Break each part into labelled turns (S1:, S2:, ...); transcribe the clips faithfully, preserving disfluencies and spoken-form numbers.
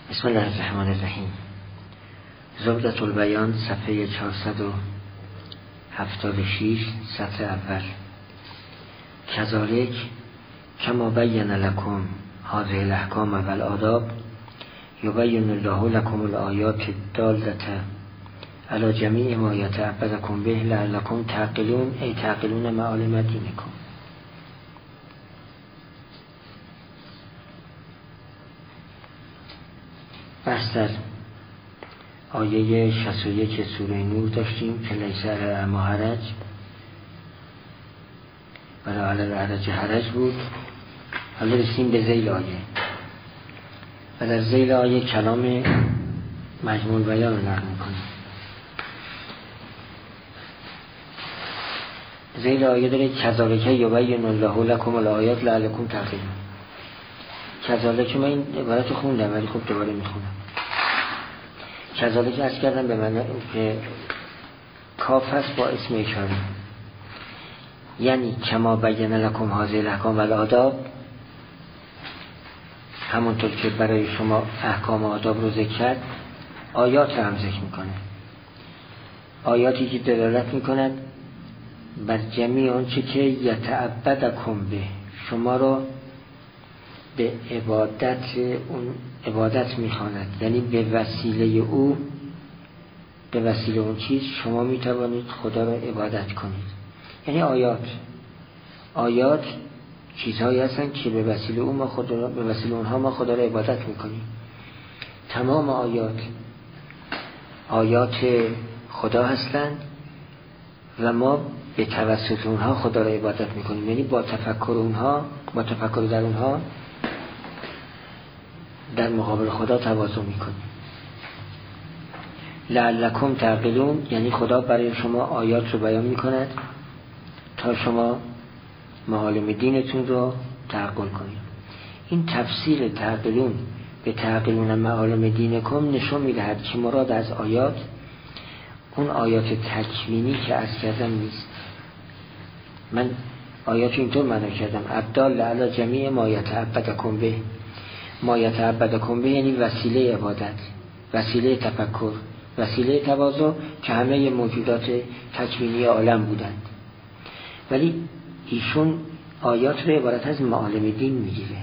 S1: بسم الله الرحمن الرحیم. زبدة البیان صفحه چهارصد و هفتاد و شش سطر اول. کذالک کما بین لکم هذه الاحکام و الآداب یبین الله لکم الآیات الدالة علی جمیع ما یتعبدکم به لعلکم تعقلون ای تعقلون معالم دینکم. بحث در آیه شصت و یک سوره نور داشتیم که لیس علی الاعمی حرج ولا علی الاعرج حرج بود. حالا رسیم به ذیل آیه و در ذیل آیه کلام مجموع بیان رو نقل می‌کنیم. ذیل آیه داره کذالک یبین الله لکم الآیات لعلکم تعقلون. کذالک من این عبارت خوندم ولی خب دوباره میخونم. کذالک عرض کردم به من که کاف هست با اسم اشاره، یعنی کما بین لکم هذه الاحکام و الآداب، همونطور که برای شما احکام و آداب رو ذکر کرد، آیات رو هم ذکر میکنه. آیاتی که دلالت میکند بر جمیع آنچه که یتعبدکم به، شما رو به عبادت اون عبادت میخواند، یعنی به وسیله او، به وسیله اون چیز شما میتوانید خدا را عبادت کنید. یعنی آیات آیات چیزهایی هستند که به وسیله اون ما خدا را، به وسیله اونها ما خدا را عبادت میکنیم. تمام آیات آیات خدا هستند و ما به توسط اونها خدا را عبادت میکنیم، یعنی با تفکر اونها، با تفکر در اونها در مقابل خدا تواضع میکنیم. لعلکم تعقلون، یعنی خدا برای شما آیات رو بیان میکند تا شما معالم دینتون رو تعقل کنید. این تفسیر تعقلون به تعقلون معالم دینکم نشون میدهد که مراد از آیات اون آیات تکوینی که از کردم نیست. من آیات اینطور معنا کردم الدال علی جمیع ما یتعبدکم به. ما یتعبدکم به یعنی وسیله عبادت، وسیله تفکر، وسیله تواضع که همه موجودات تکوینی عالم بودند. ولی ایشون آیات رو عبارت از معالم دین میگیره،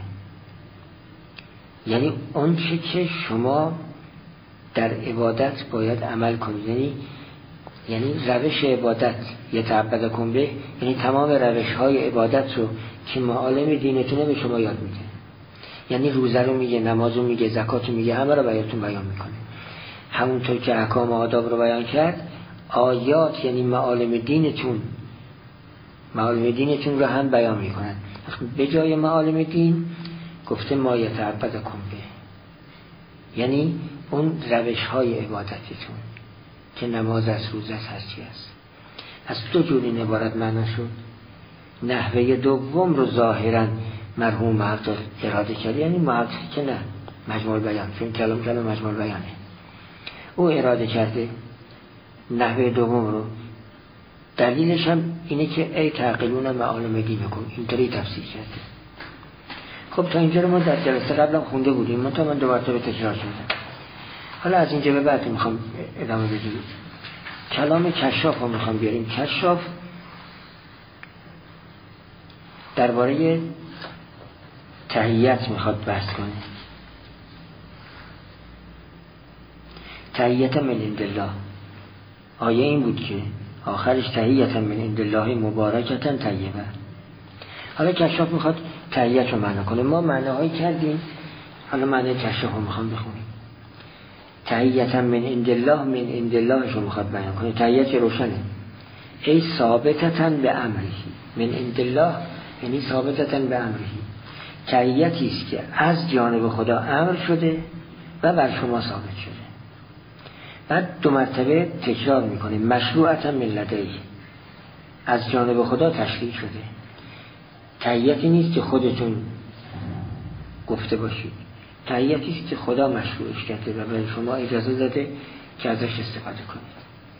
S1: یعنی اون چه که شما در عبادت باید عمل کنید، یعنی یعنی روش عبادت یتعبدکم به، یعنی تمام روش های عبادت رو که معالم دینتونه به شما یاد میده. یعنی روزه رو میگه، نماز رو میگه، زکات رو میگه، همه رو براتون بیان میکنه. همونطور که احکام و آداب رو بیان کرد، آیات یعنی معالم دینتون معالم دینتون رو هم بیان میکنن. به جای معالم دین گفته ما یتعبدکم به، یعنی اون روش های عبادتتون که نماز از، روزه از، هرچی است. از دو جور این عبارت معنا شد. نحوه دوم رو ظاهرا مرحوم محقق اراده کرد، یعنی محقق که نه، مجموع بیان، چون کلام کلام مجموع بیانه، او اراده کرده نحوه دوم رو. دلیلش هم اینه که ای تعقلون معالم دینکم، اینطوری تفسیر کرده. خب تا اینجا رو ما در جلسه قبلا خونده بودیم، من تا من دو مرتبه تکرار کردم. حالا از اینجا به بعد میخوام ادامه بدیم. کلام کشاف رو میخوام بیاریم. کشاف درباره تحییت میخواد بحث کنه. تحییت من عند الله، آیه این بود که آخرش تحییت من عند الله مبارکتا طیبه. حالا کشاف میخواد تحییت رو معنا کنه. ما معناهایی کردیم، حالا معنی کشاف رو میخوام بخونیم. تحییت من عند الله، من عند الله رو میخواد بیان کنه. تحییت روشنه، ای ثابتتا به امره، من عند الله یعنی ثابتتا به امره، تحییتی است که از جانب خدا امر شده و بر شما ثابت شده. بعد دو مرتبه تکرار میکنه مشروعتا من لدیه، از جانب خدا تشریع شده. تحییتی نیست که خودتون گفته باشید، تحییتی است که خدا مشروعش کرده و برای شما اجازه داده که ازش استفاده کنید.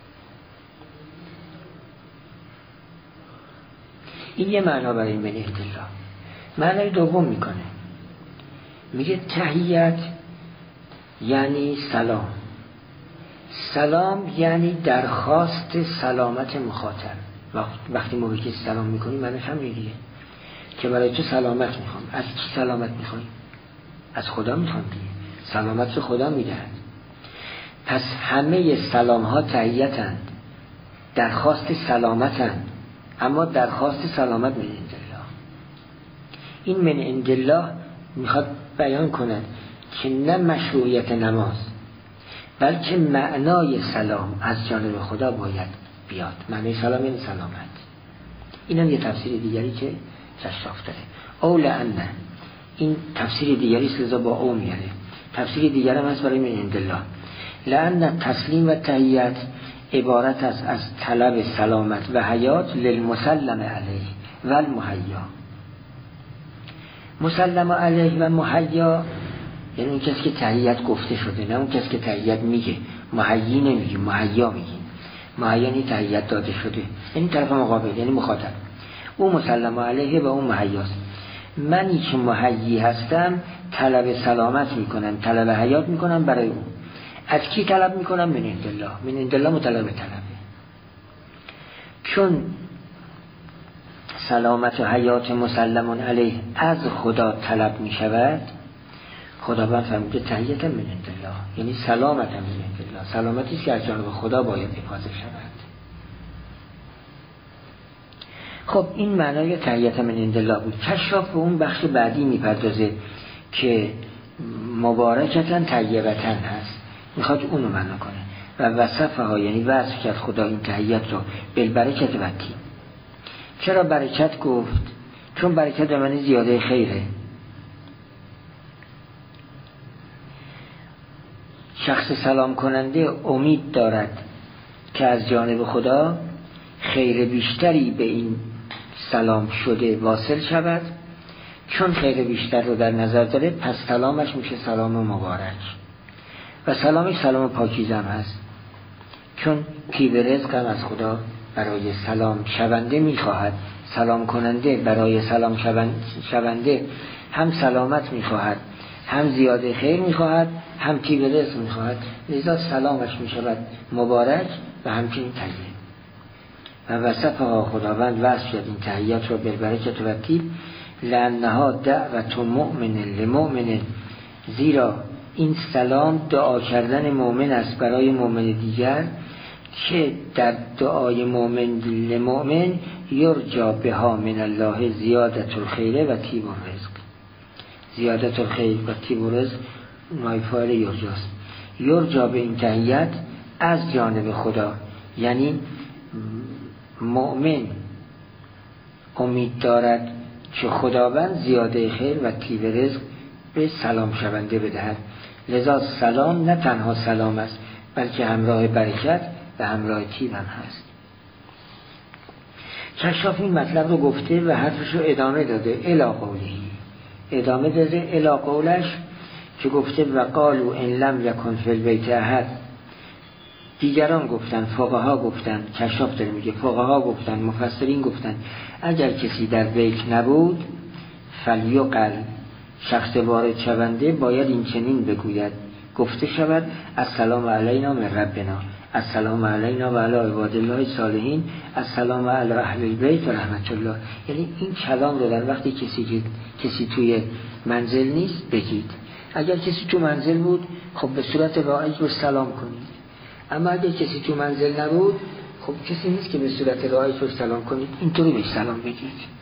S1: این یه معنا برای من عند الله. معنای دوم میکنه، میگه تحییت یعنی سلام. سلام یعنی درخواست سلامت مخاطب. وقتی ما به کسی سلام میکنیم معنیش همین دیگه که برای تو سلامت میخوام. از کی سلامت میخوایی؟ از خدا میخوام دیگه. سلامت رو خدا میدهد. پس همه سلام ها تحییتند، درخواست سلامتند، اما درخواست سلامت من عند الله. این من عند الله میخواد بیان کند که نه مشروعیت نماز بلکه معنای سلام از جانب خدا باید بیاد. معنای سلام یعنی سلامت. این هم یه تفسیر دیگری که کشاف داره. او لعنه، این تفسیر دیگری است، لذا با او میاره. تفسیر دیگر هم هست برای من عند الله. لعنه تسلیم و تحییت عبارت است از طلب سلامت و حیات للمسلم علیه و المحیا. مسلم علیه و محیا یعنی اون کسی که تحییت گفته شده، نه اون کسی که تحییت میگه. محیی نمیگه، محیا میگه. محیا یعنی تحییت داده شده، یعنی طرف مقابل، یعنی مخاطب. او مسلم علیه و اون محیاست. منی که محیی هستم طلب سلامت میکنم، طلب حیات میکنم برای اون. از کی طلب میکنم؟ من عند الله. من عند الله مطلب طلبه. چون سلامت و حیات مسلمون علیه از خدا طلب میشود، خداوند فرموده تحییت من عند الله، یعنی سلامت من عند الله. سلامتی است که از جانب خدا باید افاضه شود. خب این معنای تحییت من عند الله بود. کشاف به اون بخش بعدی میپردازه که مبارکتن طیبتن هست، میخواد اونو معنا کنه. و وصفه ها یعنی وصف کرد خدا این تحییت رو بالبرکت و طیب. چرا برکت گفت؟ چون برکت به معنی زیاده خیره. شخص سلام کننده امید دارد که از جانب خدا خیر بیشتری به این سلام شده واصل شود. چون خیر بیشتر رو در نظر داره، پس سلامش میشه سلام مبارک و سلامش سلام پاکیزه هم هست. چون طیب رزق هم از خدا برای سلام شونده میخواهد. سلام کننده برای سلام شونده هم سلامت میخواهد، هم زیاده خیر میخواهد، هم طیب رزق میخواهد. لذا سلامش میشود مبارک و همچنین طیب. و وصفها خداوند وصف کرد این تحییت رو بالبرکت و طیب. لأنها دعوت مؤمن لمؤمن، زیرا این سلام دعا کردن مؤمن است برای مؤمن دیگر که در دعای مؤمن لمؤمن یرجا بها من الله زیادت الخیر و طیب الرزق. زیادت الخیر و طیب الرزق نایفال یرجاست. یرجا به این تحییت از جانب خدا، یعنی مؤمن امید دارد که خداوند زیاده خیر و طیب رزق به سلام شونده بدهد. لذا سلام نه تنها سلام است بلکه همراه برکت و همراه طیب هم هست. کشاف این مطلب رو گفته و حرفش رو ادامه داده. الی قولی، ادامه داده الی قولش که گفته و قالوا ان لم یکن فی البیت احد. دیگران گفتن، فقها گفتن، کشاف داره میگه، فقها گفتن، مفسرین گفتن اگر کسی در بیت نبود فلیقل، شخص وارد شونده باید این چنین بگوید، گفته شود السلام علینا من ربنا، السلام علینا و علی عباد الله الصالحین، السلام علی اهل البیت و رحمت الله. یعنی این کلام رو در وقتی کسی کسی توی منزل نیست بگید. اگر کسی تو منزل بود خب به صورت رایج رو سلام کنید. اما اگر کسی تو منزل نبود خب کسی نیست که به صورت رایج رو سلام کنید، اینطوری بهش سلام بگید.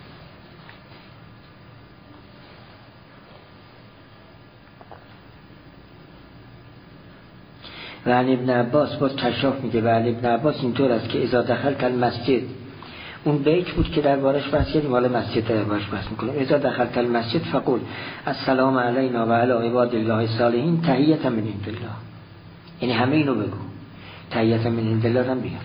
S1: و علی ابن عباس باز کشاف میگه و علی ابن عباس اینطور است که اذا دخلت المسجد، اون بیت بود که دربارش بحث کردیم، حالا مسجد دربارش بحث میکنیم. اذا دخلت المسجد فقول السلام علینا و علی عباد الله الصالحین تحیة من عند الله. یعنی همه اینو بگو، تحیة من عند الله هم بیار.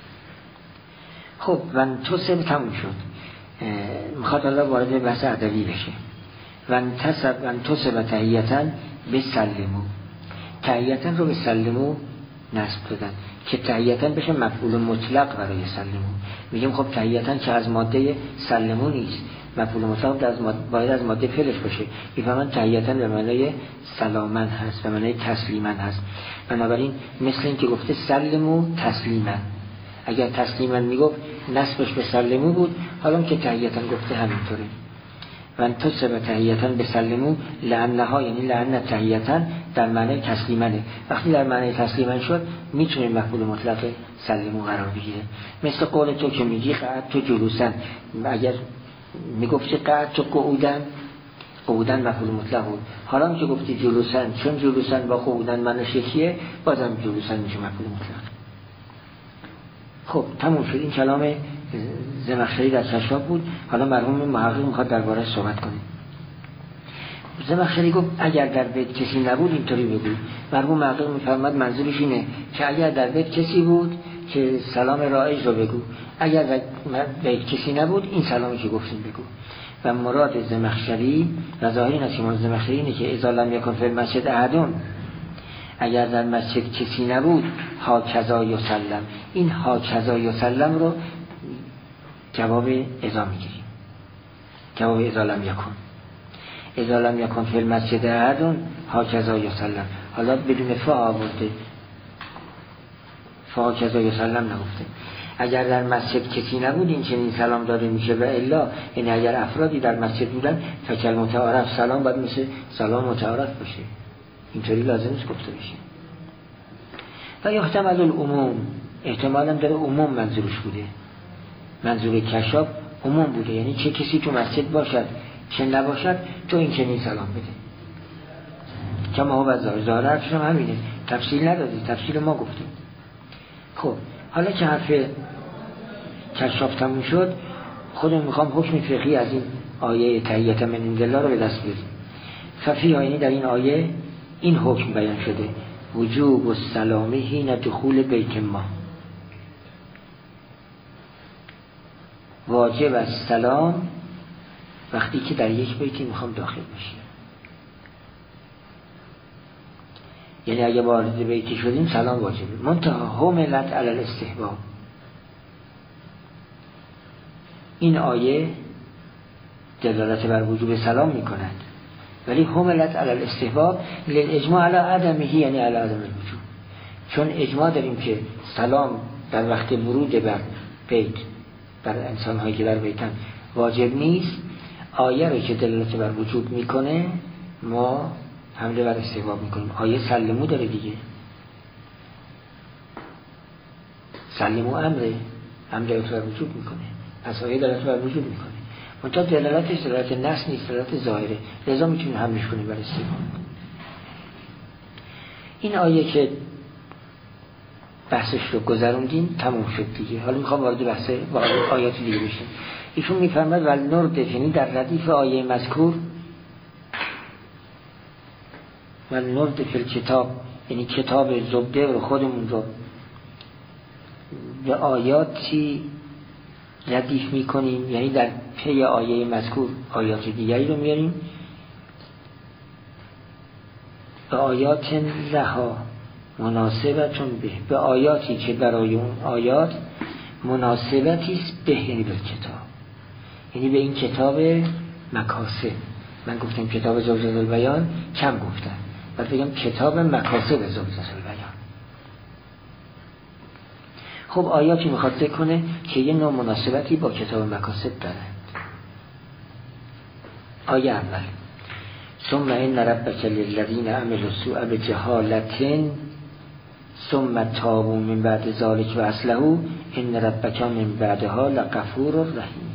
S1: خب و انتصب تموم شد، میخواد الله وارد بحث ادبی بشه. و انتصب و انتصب تحیة بسلمو، تحییتاً رو به سلمو نصب دادن که تحییتاً بشه مفعول مطلق برای سلمو. میگیم خب تحییتاً که از ماده سلمو نیست مفعول مطلق از ماده باید از ماده فعلش باشه. میفهمن تحیتاً به معنای سلامن هست، به معنای تسلیمن هست. بنابراین مثل این که گفته سلمو تسلیمن، اگر تسلیمن میگفت نسبش به سلمو بود، حالا که تحیتاً گفته همینطوره. من تصب تحیتاً به سلمو لعنها، یعنی لعن تحیتاً در معنای تسلیمنه. وقتی در معنای تسلیمن شد میتونه مفعول مطلق سلمو قرار بگیره. مثل قول تو که میگی قعد تو جلوسن، اگر میگفتی قعد تو قعودن، قعودن مفعول مطلق بود. حالا که گفتی جلوسن، چون جلوسن با قعودن معنیش یکیه، بازم جلوسن میشه مفعول مطلق. خب تموم شد. این کلام زمخشری در کشاف بود. حالا مرحوم محقق میخواد درباره صحبت کنه. زمخشری گفت اگر در بیت کسی نبود اینطوری بگو. مرحوم محقق میفرماد منظورش اینه که اگر در بیت کسی بود که سلام رایج رو بگو، اگر در بیت کسی نبود این سلامی که گفتیم بگو. و مراد زمخشری و ظاهر نسیمان زمخشری اینه که اذا لم یکن فی المسجد احد، اگر در مسجد کسی نبود ها کذا یسلم، این ها کذا یسلم رو جواب اذا میگیریم، جواب اذا لم یکن. اذا لم یکن فی المسجد احد ها کذا یسلم، حالا بدون فا آورده، فا کذا یسلم نگفته. اگر در مسجد کسی نبود این چنین سلام داده میشه و الا، یعنی اگر افرادی در مسجد بودن فکل متعارف سلام باید مثل سلام متعارف باشه، اینطوری لازم است گفته بشه. و یحتمل العموم، احتمالاً داره عموم منظورش بوده، منظور کشاف عموم بوده، یعنی چه کسی تو مسجد باشد چه نباشد تو این چنین سلام بده. کما هو ظاهر، ظاهر حرفش هم همینه، تفصیل ندادی، تفصیل ما گفتیم. خب حالا که حرف کشاف تموم شد، خودم میخوام حکم فقهی از این آیه تحیت من عند الله رو به دست بیاریم. ففی ها، یعنی در این آیه این حکم بیان شده، وجوب السلام حین دخول بیت ما، واجب السلام وقتی که در یک بیتی میخوام داخل بشیم. یعنی اگه وارد بیتی شدیم سلام واجبه، منتها حملت علی الاستحباب. این آیه دلالت بر وجوب سلام میکند، ولی حملت علی الاستحباب للاجماع علی عدمه، یعنی علی عدم الوجوب. چون اجماع داریم که سلام در وقت ورود بر بیت بر انسان هایی که در بیتن واجب نیست، آیه رو که دلالت بر وجوب میکنه ما حمله بر استحباب میکنیم. آیه سلمو داره دیگه، سلمو امره، امره بر وجوب میکنه، پس آیه دلالت بر وجوب میکنه، منتها دلالتش دلالت نص نیست، دلالت ظاهره، لذا میتونیم حملش کنیم بر استحباب. این آیه که بحثش رو گذروندیم تموم شد دیگه. حالا میخوام وارد بحث آیات دیگه بشیم. ایشون میفرماید ول نرد، یعنی در ردیف آیه مذکور، ول نرد فی الکتاب، یعنی کتاب زبده رو خودمون رو به آیاتی ردیف میکنیم، یعنی در پی آیه مذکور آیات دیگری رو میاریم، به آیات لها مناسبتون به، به آیاتی که برای اون آیات مناسبتی است به، یعنی به کتاب، یعنی به این کتاب مکاسب. من گفتم کتاب زبدة البیان، کم گفتم، بعد بگم کتاب مکاسب زبدة البیان. خب آیاتی میخواد ذکر کنه که یه نوع مناسبتی با کتاب مکاسب داره. آیه اول، ثم ان ربک للذین عملوا السوء بجهالة ثم تابوا من بعد ذلك و اصلحوا ان ربک من بعدها لغفور رحیم.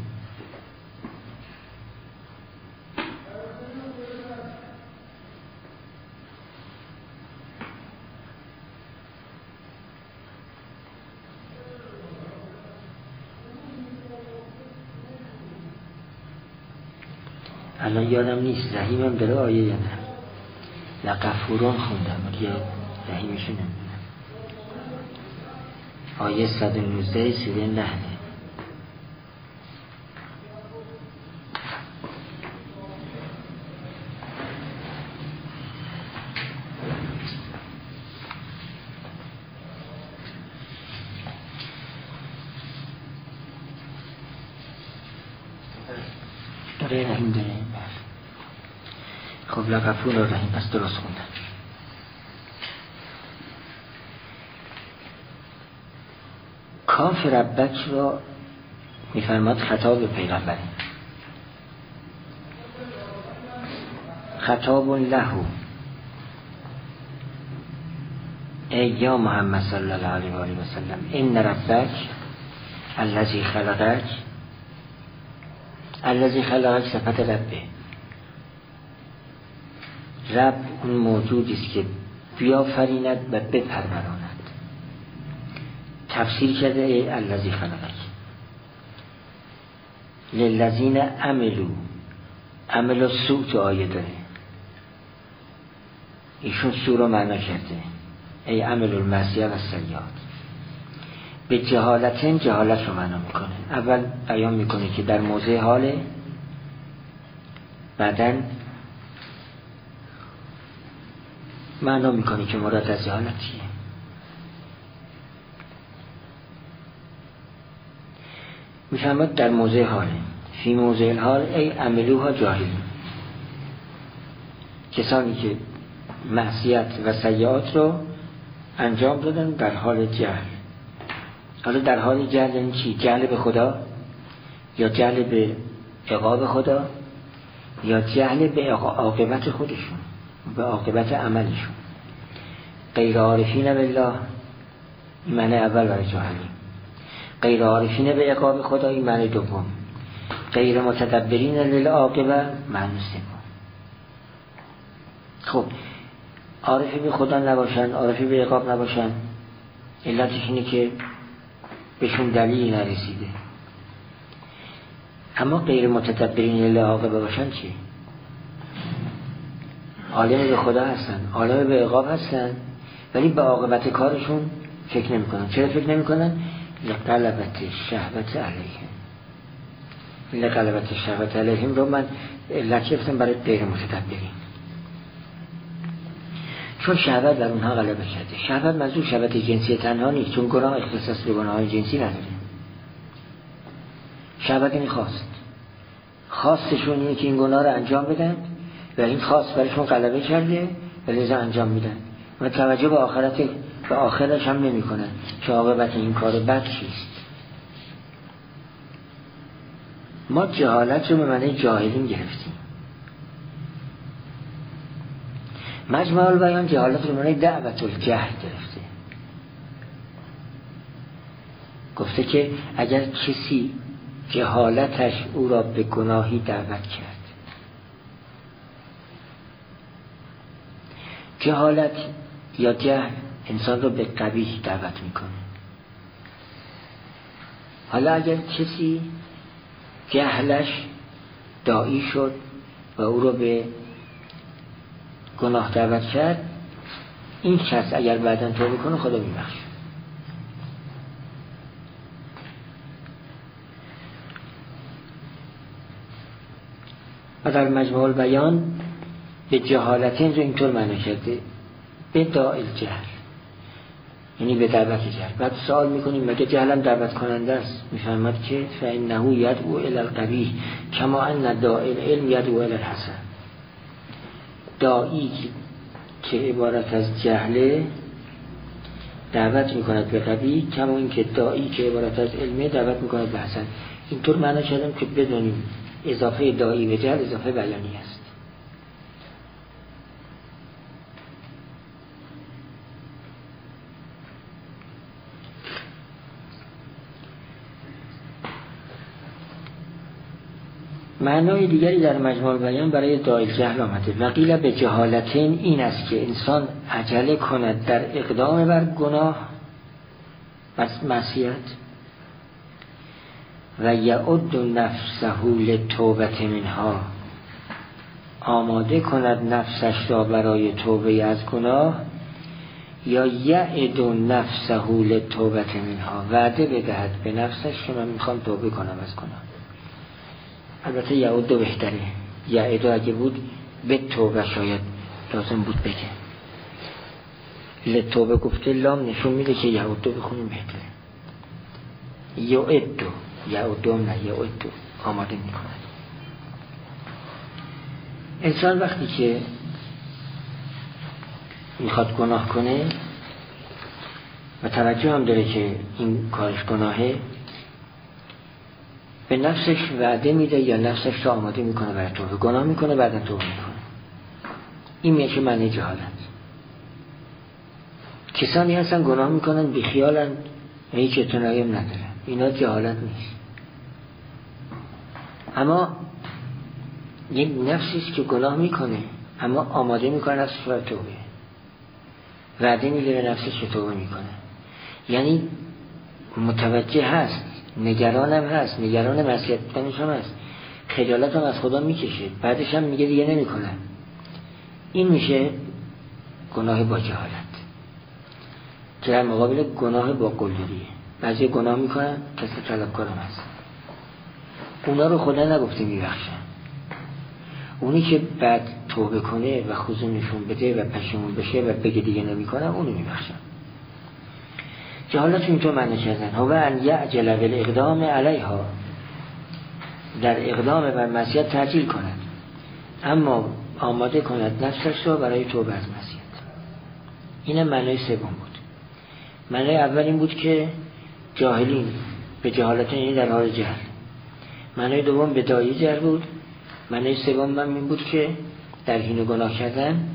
S1: الان یادم نیست رحیمم داره آیه یا نه، لغفورون خوندم ولی رحیمشو نمیدونم. آیه صد و نوزده سوره نحله. بله رحیم داره. خب لغفور و رحیم، پس درست خوندن. کاف ربک را میفرماد خطاب به پیغمبره، خطاب له ای یا محمد صلی الله علیه و آله و سلم ان ربک الذی خلقک. الذی خلقک صفت ربه. رب اون موجودی است که بیافریند و بپروراند. تفسیر کرده ای الذی خلقک للذین عملوا. عمل و سوء تو آیه داره، ایشون سوء رو معنا کرده ای عمل المعصیه و السیئات. به جهالتن، جهالت رو معنا میکنه. اول بیان میکنه که در موضع حاله، بعدن معنا میکنه که مراد از جهالت چیه. میفهمد در موضع حاله. فی موضع الحال ای عملوها جاهلین. کسانی که معصیت و سیئات رو انجام دادن در حال جهل. حالا در حال جهل یعنی چی؟ جهل به خدا یا جهل به عقاب خدا یا جهل به عاقبت خودشون، به عاقبت عملشون. غیر عارفین بالله، این معنی اول برای جاهلی. غیر عارفین به عقاب خدا، این معنی دوم. غیر متدبرین للعاقبه، معنی سوم. خب عارفی به خدا نباشن، عارفی به عقاب نباشن، علتش اینه که بهشون دلیلی نرسیده. اما غیر متدبرین للعاقبه باشن چی؟ عالم به خدا هستن، عالم به عقاب هستن، ولی به عاقبت کارشون فکر نمی کنن. چرا فکر نمی کنن؟ لغلبت شهوت علیهم. لغلبت شهوت علیهم رو من علت گرفتم برای غیر متدبرین، چون شهوت در اونها غلبه کرده. شهوت منظور شهوت جنسی تنها نیست، چون گناه اختصاص به گناه‌های جنسی نداره. شهوت این خواست، خواستشون اینه که این گناه رو انجام بدن و این خواست برایشون غلبه کرده و لذا انجام میدن و توجه به آخرت به آخرش هم نمی کنن که عاقبت این کار بد چیست. ما جهالت رو به معنی جاهلین گرفتیم. مجمع البیان جهالت رو به معنی دعوت الجهل گرفته. گفته که اگر کسی جهالتش او را به گناهی دعوت کرد، جهالت یا جهل انسان رو به قبیح دعوت میکنه. حالا اگر کسی جهلش داعی شد و او رو به گناه دعوت کرد، این کس اگر بعداً توبه کنه خدا میبخشه. و در مجموع البیان به جهالتین رو اینطور معنی کرده به داعی الجهل، یعنی به دعوت جهل. بعد سوال میکنیم مگه جهلم دعوت کننده است؟ میفهمد که فإنه یدعو الی القبیح کما ان داعی العلم یدعو الی الحسن. داعی که عبارت از جهله دعوت میکند به قبیح، کما این که داعی که عبارت از علمه دعوت میکند به حسن. اینطور معنی کردم که بدونیم اضافه داعی به جهل اضافه بیانی است. معنای دیگری در مجموع بیان برای داعی جهل آمده. وقیل به جهالتین این است که انسان عجله کند در اقدام بر گناه و معصیت و یعد نفسه للتوبة منها، آماده کند نفسش را برای توبه از گناه، یا یعد نفسه للتوبة منها، وعده بدهد به نفسش که من میخوام توبه کنم از گناه. البته یعود دو بهتره، یعود اگه بود به توبه شاید لازم بود بگه. لتوبه گفته لام نشون میده که یعود دو بخونیم بهتره. یعود دو یعود دو هم نه یعود دو آماده میکنه. انسان وقتی که میخواد گناه کنه و توجه هم داره که این کارش گناهه، به نفسش وعده میده یا نفسش رو آماده میکنه برای توبه. گناه میکنه بعدا توبه میکنه. این میشه معنی جهالت. کسانی هستن گناه میکنن بیخیالن و هیچ اعتنایی هم نداره، اینا جهالت نیست. اما یک نفسیست که گناه میکنه اما آماده میکنه نفسش برای توبه، وعده میده به نفسش که توبه میکنه، یعنی متوجه هست، نگرانم هست، نگران معصیت بودنش هم هست، خجالت هم از خدا میکشه، بعدش هم میگه دیگه نمیکنم. این میشه گناه با جهالت که در مقابل گناه با قلدریه. بعضی گناه میکنن کسی طلبکارم هست، اونا رو خدا نگفته میبخشن. اونی که بعد توبه کنه و خضوع نشون بده و پشیمون بشه و بگه دیگه نمیکنم، اونو میبخشن. جهالت اینطور معنی کردن هو ان یعجل بالاقدام علیها، در اقدام بر معصیت تعجیل کند، اما آماده کند نفسش رو برای توبه از معصیت. این معنی سوم بود. معنی اول این بود که جاهلین به جهالت، یعنی در حال جهل. معنی دوم به دایی جهل بود. معنی سوم هم این بود که در حین گناه کردن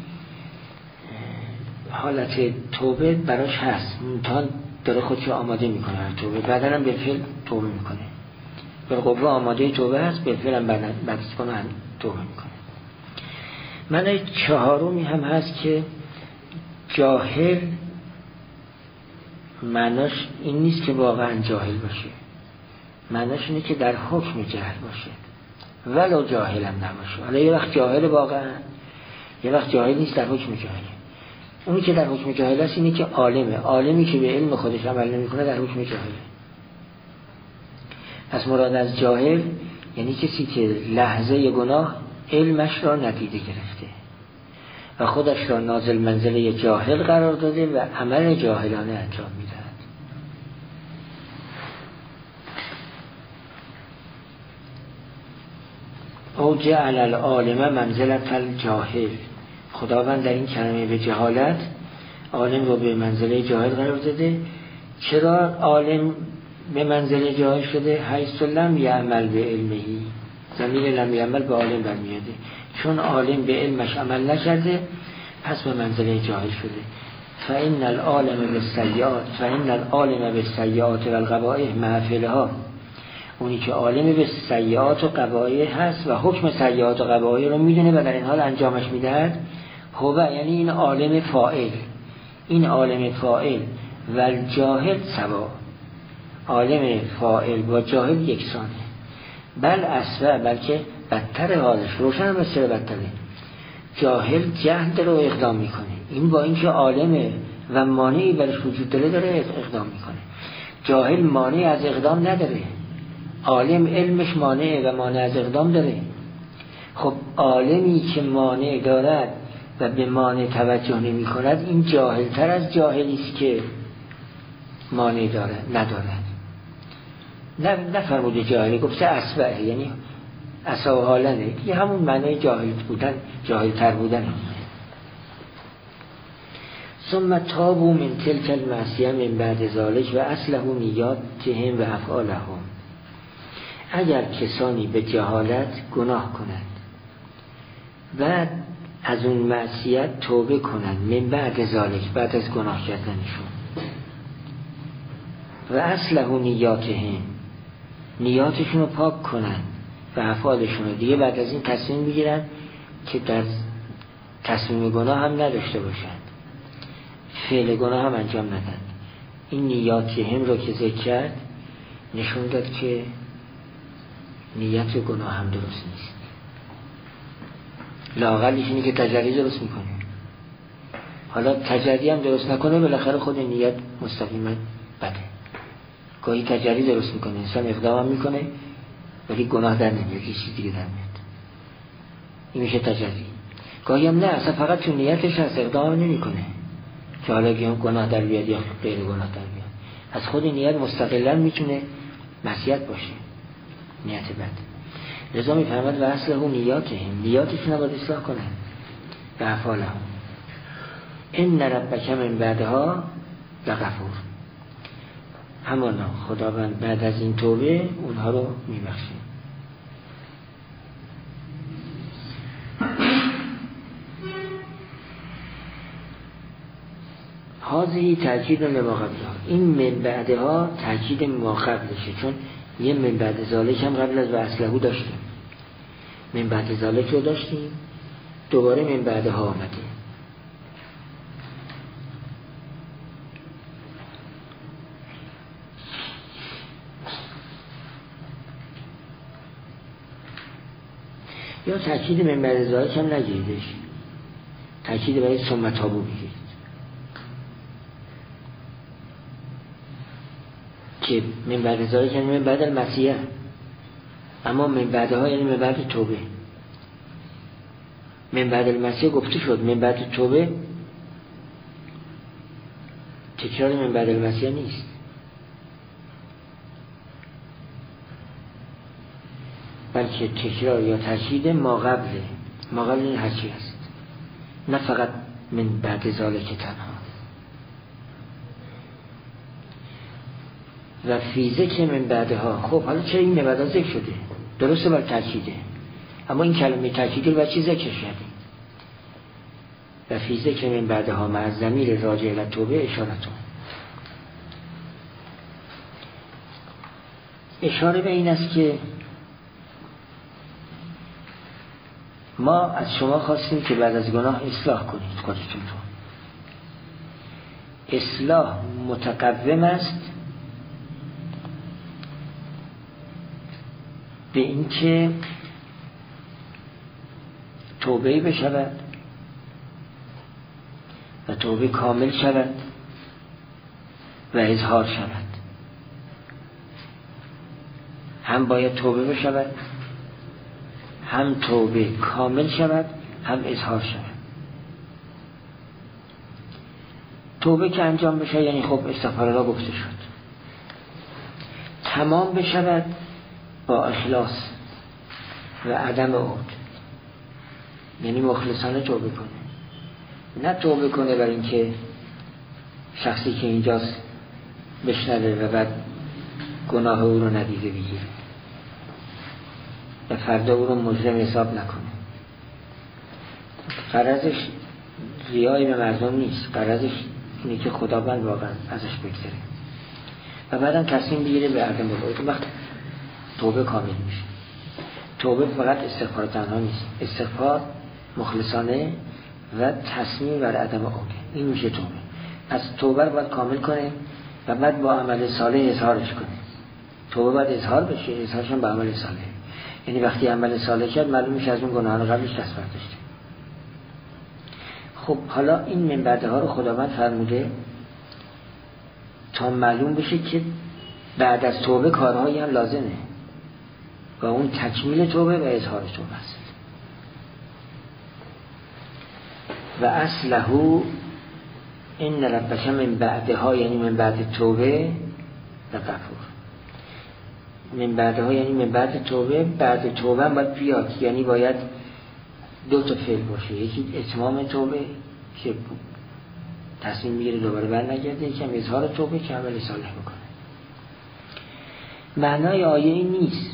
S1: حالت توبه براش هست، تا داره خودشو آماده میکنه توبه، بعدا هم بالفعل توبه میکنه، بالقوه آماده توبه هست، بالفعل هم بعد از کنه هم توبه میکنه. معنی چهارمی هم هست که جاهل معناش این نیست که واقعا جاهل باشه، معناش اینه که در حکم جهل باشه ولو جاهل هم نباشه. حالا یه وقت جاهل واقعا، یه وقت جاهل نیست، در حکم جاهله. اونی که در حکم جاهل است اینه که عالمه، عالمی که به علم خودش عمل نمیکنه در حکم جاهله. پس مراد از جاهل یعنی کسی که لحظه گناه علمش را ندیده گرفته و خودش را نازل منزله جاهل قرار داده و عمل جاهلانه انجام میدهد. او جعل العالم منزلت الجاهل، خداوند در این کلمه به جهالت عالم رو به منزله جاهل قرار داده. چرا عالم به منزله جاهل شده؟ حیث لم یعمل به علمهی، ضمیر لم یعمل به عالم برمیاده، چون عالم به علمش عمل نکرده پس به منزله جاهل شده. فإن العالم بالسیئات فإن العالم بالسیئات والقبائح مع فعلها، اونی که عالم به سیئات و قبایح هست و حکم سیئات و قبایح رو میدونه و در این حال انجامش میدهد، هو یعنی این عالم فاعل، این عالم فاعل و الجاهل سوا، عالم فاعل با جاهل یکسانه، بل اصلا بلکه بدتر حالش، روشن هم بسیار بدتره. جاهل جهل رو اقدام میکنه، این با اینکه عالمه و مانعی برش وجود داره داره اقدام میکنه. جاهل مانع از اقدام نداره، عالم علمش مانع و مانع از اقدام داره. خب عالمی که مانع دارد و به مانع توجه نمی کند، این جاهل تر از جاهلی است که مانع دارد ندارد. نه نفرموده جاهلی، گفته اصبعه، یعنی اصا و حالنه، یه همون معنی جاهل بودن، جاهل تر بودن. ثم تابوا من تلك المعصیه من بعد ذلك و اصلح نیاتهم و افعالهم. اگر کسانی به جهالت گناه کنند بعد از اون معصیت توبه کنند، من بعد ذلك، بعد از گناه کردنشون، و اصلح نیاتهم، نیاتشون رو پاک کنند و افعالشون رو، دیگه بعد از این تصمیم بگیرن که در تصمیم گناه هم نداشته باشند، فعل گناه هم انجام ندن. این نیاتهم رو که ذکر کرد نشون داد که نیت گناه هم درست نیست، لااقلش اینه که تجری درست میکنه. حالا تجری هم درست نکنه بالاخره خود نیت مستقیما بده. گاهی تجری درست میکنه، انسان اقدام هم میکنه ولی گناه در نمیاد، یه چیز دیگه در میاد، این میشه تجری. گاهی هم نه، اصلا فقط تو نیتش هست، اقدام نمیکنه که حالا که گناه در بیاد یا غیر گناه در بیاد. از خود نیت مستقلا میتونه معصیت باشه، نیت بد. لذا میفرماد و اصل اون نیاتهم، نیاتشون باید اصلاح کنن به افعالهم. ان ربک من بعدها لغفور، همانا خداوند بعد از این توبه اونها رو میبخشه. هذه تأکید لما قبلها، این من بعدها تأکید ما قبلشه، چون یه من بعد ذالک هم قبل از و اصلهو داشتیم، من بعد ذالک رو داشتیم، دوباره من بعدها آمده. یا تأکید من بعد ذالک هم نگیریدش، تأکید برای ثم تابوا بگیرید که من بعد ذالک یعنی من بعد المسیح، اما من بعدها یعنی من بعد توبه. من بعد المسیح گفته شد، من بعد توبه تکرار من بعد المسیح نیست. بلکه تکرار یا تأکید ما قبله، ما قبل این هرچی است، نه فقط من بعد ذالک تنها. و فیزه که من بعدها، خب حالا چرا این بعدها ذکر شده؟ درسته بر تأکیده، اما این کلمه تأکیده بر چی ذکر شده؟ و فیزه که من بعدها مع ضمیر راجع الی توبه اشارتون، اشاره به این است که ما از شما خواستیم که بعد از گناه اصلاح کنید خودتون رو. اصلاح متقوم است به این که توبه بشود و توبه کامل شود و اظهار شود. هم باید توبه بشود، هم توبه کامل شود، هم اظهار شود. توبه که انجام بشه یعنی خب استغفار الله گفته شد، تمام بشود با اخلاص و عدم عود، یعنی مخلصانه توبه کنه، نه توبه کنه برای اینکه شخصی که اینجاست بشنوه و بعد گناه او رو ندیده بگیره و فردا او رو مجرم حساب نکنه. غرضش ریای به مردم نیست، غرضش اینه که خداوند واقعا ازش بگذره و بعدم تصمیم بگیره به عدم عود. وقت توبه کامل میشه. توبه فقط استغفار تنها نیست، استغفار مخلصانه و تصمیم بر عدم عود، این میشه توبه. از توبه رو باید کامل کنه و بعد با عمل صالح اظهارش کنه. توبه باید اظهار بشه، اظهارش هم با عمل صالح، یعنی وقتی عمل صالح کرد معلوم میشه از اون گناهان قبلش دست برداشته. خب حالا این من بعدها رو خداوند فرموده تا معلوم بشه که بعد از توبه کارهایی هم لازمه و اون تکمیل توبه و اظهار توبه است. و اصلهو ان ربک من بعدها یعنی من بعد توبه لغفور. من بعدها یعنی من بعد توبه، بعد توبه هم باید بیاد، یعنی باید دو تا فعل باشه، یکی اتمام توبه که تصمیم میگیره دوباره برنگرده، یکی هم اظهار توبه که عمل صالح بکنه. معنای آیه این نیست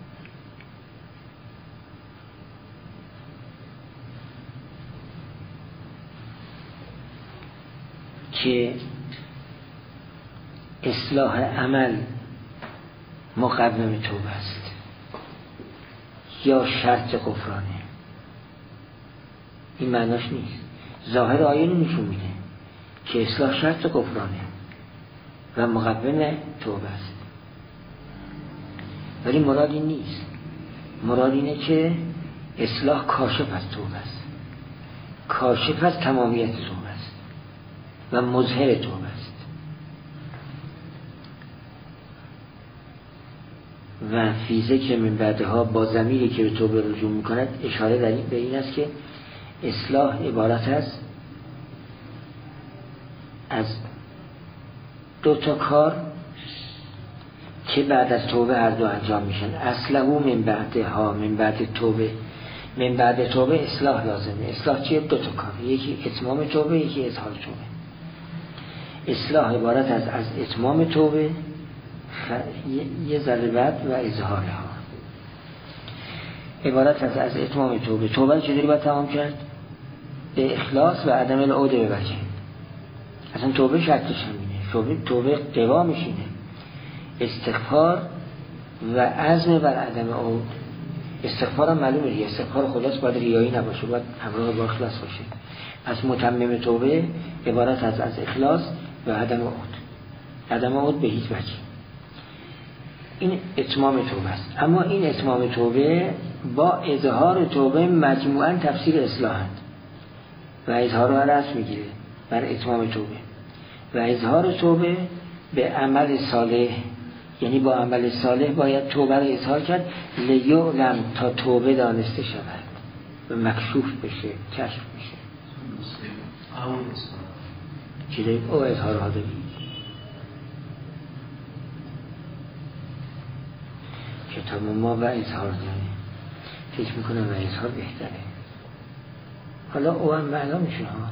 S1: که اصلاح عمل مقدم توبه است یا شرط غفرانه، این معناش نیست. ظاهر آیه نشون میده که اصلاح شرط غفرانه و مقدم توبه است، ولی مراد این نیست. مراد اینه که اصلاح کاشف از توبه است، کاشف از تمامیت توبه است و مظهر توبه است. و فیزه که من بعدها با ضمیری که به توبه رجوع میکند اشاره در به این است که اصلاح عبارت است از دو تا کار که بعد از توبه هر دو انجام میشن. اصله من بعدها، من بعد توبه. من بعد توبه اصلاح لازمه. اصلاح چیه؟ دو تا کار، یکی اتمام توبه، یکی اظهار توبه. اصلاح عبارت از از اتمام توبه خ... یه ذره بعد و اظهارها. عبارت از از اتمام توبه. توبه چجوری باید تمام کرد؟ به اخلاص و عدم العوده به وجه. اصلا توبه شرطش همینه. توبه توبه قوامش اینه، استغفار و عزم بر عدم عود. استغفار هم معلومه دیگه، استغفار خلاص باید ریایی نباشه، باید همراه با اخلاص باشه. پس متمم توبه عبارت از از اخلاص و عدم عود. عدم عود به هیچ وجه. این اتمام توبه است. اما این اتمام توبه با اظهار توبه مجموعاً تفسیر اصلاحند و اظهار رو رأس میگیره بر اتمام توبه. و اظهار توبه به عمل صالح، یعنی با عمل صالح باید توبه رو اظهار کرد لیعلم، تا توبه دانسته شود و مکشوف بشه، کشف بشه. چیزی او اظهار ها داریم کتاب ما و اظهار داره، فکر میکنم و اظهار بهتره. حالا او هم معنا میشه ها.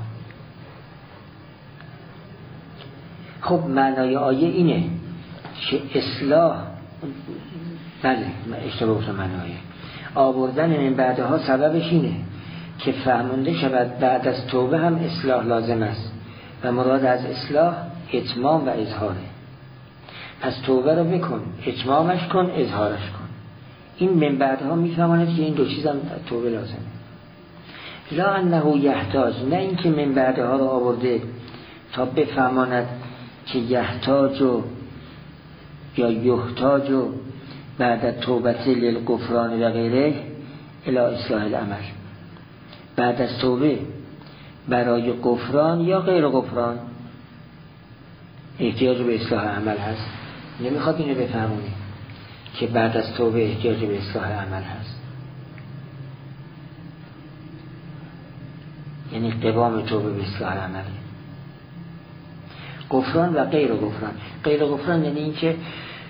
S1: خب معنای آیه اینه که اصلاح، بله اشتباه گفتم معنای آوردن من بعدها سببش اینه که فهمونده شود بعد از توبه هم اصلاح لازم است و مراد از اصلاح اتمام و اظهاره. پس توبه رو بکن، اتمامش کن، اظهارش کن. این من بعدها میفهماند که این دو چیز هم توبه لازمه. لا انه یحتاج، نه اینکه من بعدها رو آورده تا بفهماند که یحتاج و یا یحتاج و بعد توبت للغفران و غیره الی اصلاح العمل. بعد از توبه برای غفران یا غیر غفران احتیاج به اصلاح عمل هست. نمیخواد اینو بفهمونی که بعد از توبه احتیاج به اصلاح عمل هست، یعنی قوام توبه به اصلاح عمل. غفران و غیر غفران. غیر غفران یعنی این که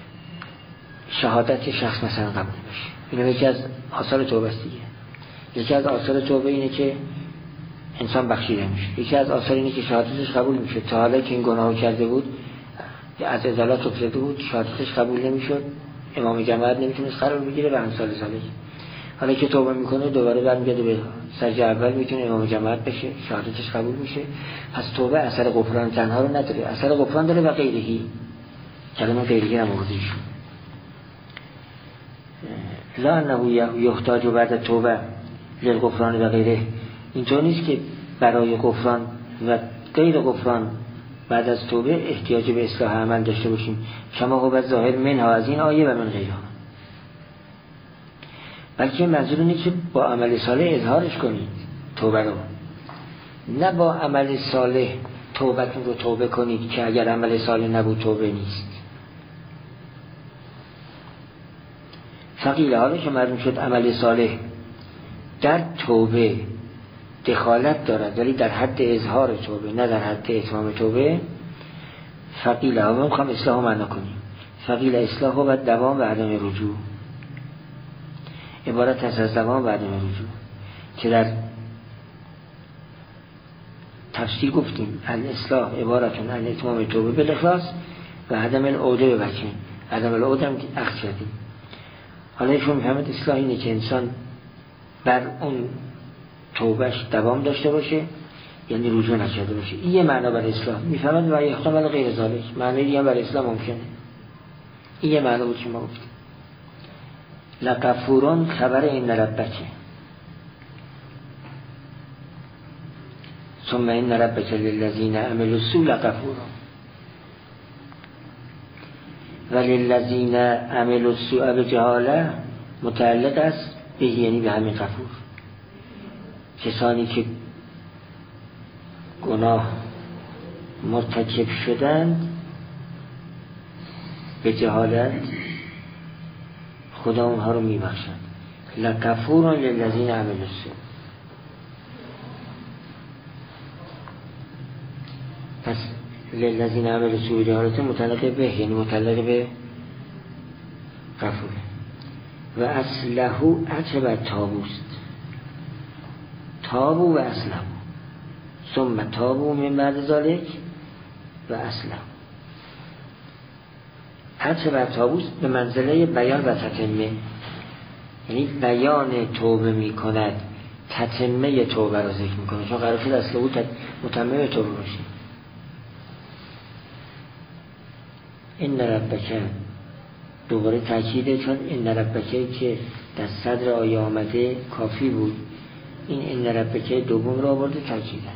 S1: شهادت شخص مثلا قبول بشه، اینه یکی از آثار توبه است دیگه. یکی از آثار توبه اینه که انسان بخشیده میشه. یکی از آثار اینه که شهادتش قبول میشه. تا حالا که این گناهو کرده بود، از ازالات افتاده بود، شهادتش قبول نمیشد، امام جماعت نمیتونست قرار بگیره و امثال ذالک. حالا که توبه میکنه دوباره برمیگرده به سجده اول، میتونه امام جماعت بشه، شهادتش قبول میشه. پس توبه اثر غفران تنها رو نداره، اثر غفران داره و غیرهی. کلمه غیرهی هم آورده ایشون. لا انه یحتاج بعد توبه للغفران و غیره. اینطور نیست که برای غفران و غیر غفران بعد از توبه احتیاج به اصلاح عمل داشته باشیم، کما هو ظاهر منها، از این آیه و من غیرها. بلکه منظور اینه که با عمل صالح اظهارش کنید توبه رو، نه با عمل صالح توبتون رو توبه کنید که اگر عمل صالح نبود توبه نیست. فقیل، حالا که معلوم شد عمل صالح در توبه دخالت دارد ولی در حد اظهار توبه نه در حد اتمام توبه، فقیل ها ما میخوام اصلاح معنا کنیم. فقیل اصلاح و دوام و عدم رجوع، عبارت است از دوام و عدم رجوع که در تفسیر گفتیم الاصلاح عبارتون عن اتمام توبه بالاخلاص و عدم العوده به وجه. عدم العوده هم اخذ کردیم. حالا ایشون میفهمد اصلاح اینه که انسان بر اون توبهش دوام داشته باشه، یعنی رجوع نکرده باشه. این یه معنا بر اصلاح میفهمد و احتمال غیر ذالک معنی دیگه بر اصلاح ممکنه. این یه معنا بود که ما گفتیم. لغفورون خبر این ربکه، ثم این ربک للذین عملوا السوء لغفور و للذین عملوا السوء بجهاله متعلق است به، یعنی به همین غفور. کسانی که گناه مرتکب شدند به جهالت خدا اونها رو میبخشند. لغفور للذین عملوا السوء. پس للذین عملوا السوء به جهالت متعلق به، یعنی متعلق به غفوره. و اصلهو عتب تابوست، تابو و اصلهو ثم تابو من بعد ذالک و اصلهو. عتب تابوست به منزله بیان و تتمه، یعنی بیان توبه می کند، تتمه توبه را ذکر می کند، چون قرار شد اصلهو متمم توبه باشه. این ربک دوباره تاکیده، چون این ربکه که در صدر آیه آمده کافی بود، این این ربکه دوم را آورده تاکیده.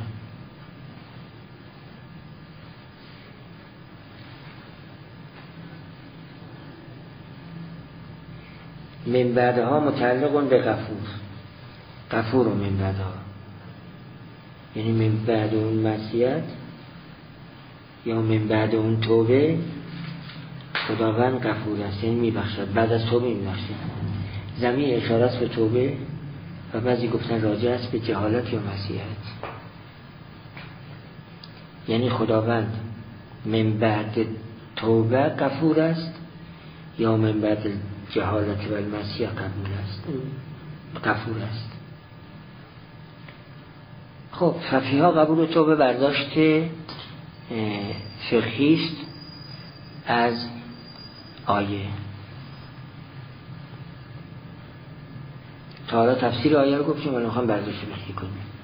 S1: من بعدها متعلق به غفور، غفور و من بعدها، یعنی من بعد اون معصیت یا من بعد اون توبه خداوند غفور است، یعنی میبخشد، بعد از توبه میبخشد. ضمیر اشاره است به توبه و بعضی گفتن راجع است به جهالت یا معصیت. یعنی خداوند من بعد توبه غفور است یا من بعد جهالت و المعصیت قبول است، غفور است. خب فقیه ها قبول توبه برداشت فقهی است از آیه. تا حالا تفسیر آیه رو گفتیم، ولی میخوام برداشت فقهی کنیم.